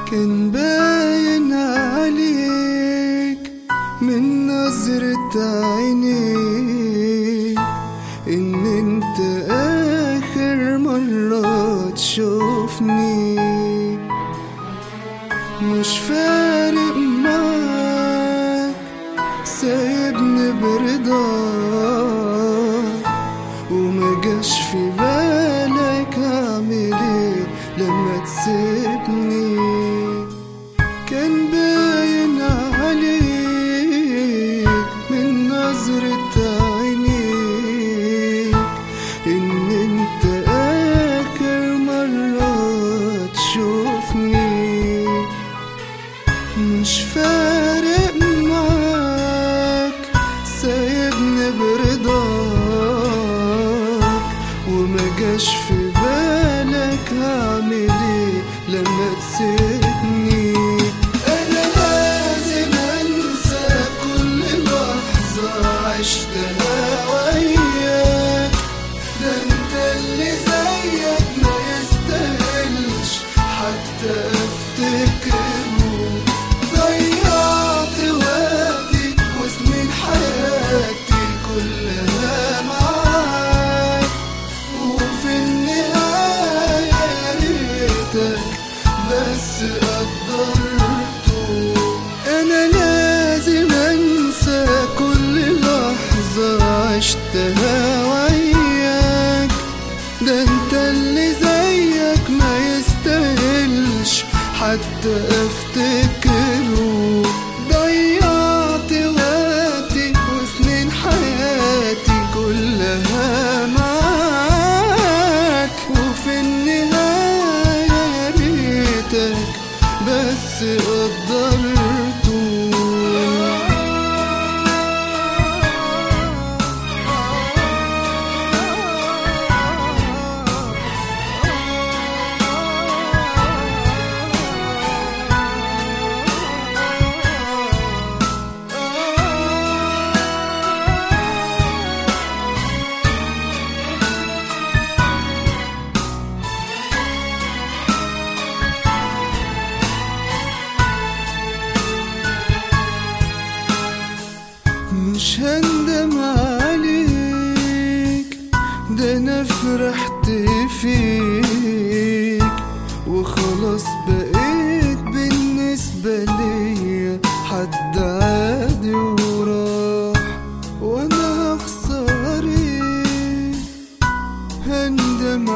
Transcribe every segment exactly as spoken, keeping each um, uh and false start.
كان باين عليك من نظرة عينيك إن انت آخر مرة تشوفني. مش فارق معاك، سايبني برضاك، وما جاش في بالك هعمل ايه لما تسيبني. كان باين عليك من نظرة عينيك إن انت آخر مرة تشوفني. مش فارق معاك، سايبني برضاك، وما جاش في بالك هعمل ايه لما تسيبني. انا لازم انسى كل لحظة عشتها وياك، ده انت اللي زيك ما يستاهلش حتى افتكره. ضيعت وقتي وسنين حياتي كلها معاك، وفي النهاية يا ريتك بس قدرته. أنا لازم أنسى كل لحظة عشتها وياك، ده أنت اللي زيك ما يستاهلش حتى أفتكره. ضيعت وقتي وسنين حياتي كلها معاك، وفي النهاية يا ريتك بس قدرته. مش هندم عليك، ده انا فرحت فيك، وخلاص بقيت بالنسبة ليا حد عادي وراح. وانا هخسر ايه؟ هندم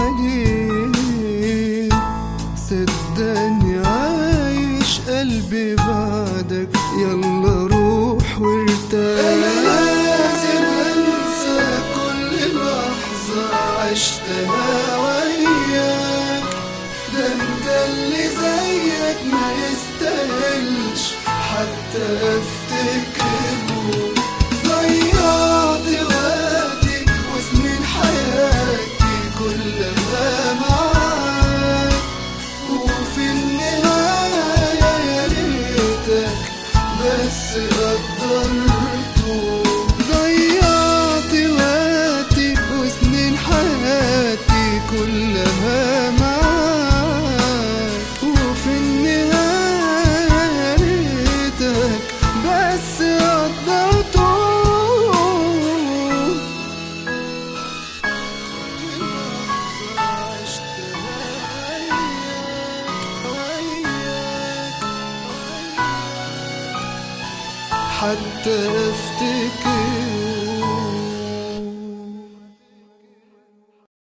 عليك، صدقني عايش قلبي بعدك، يلا روح وارتاح. أنا لازم أنسى كل لحظة عشتها وياك، ده أنت اللي زيك ما يستاهلش حتى أفتكره. ضيعت وقتي وسنين حياتي كلها معاك، وفي النهاية يا ريتك بس قدرته. ضيعت وقتي وسنين حياتي كلها معاك، وفي النهاية يا ريتك بس قدرته. حتى افتكر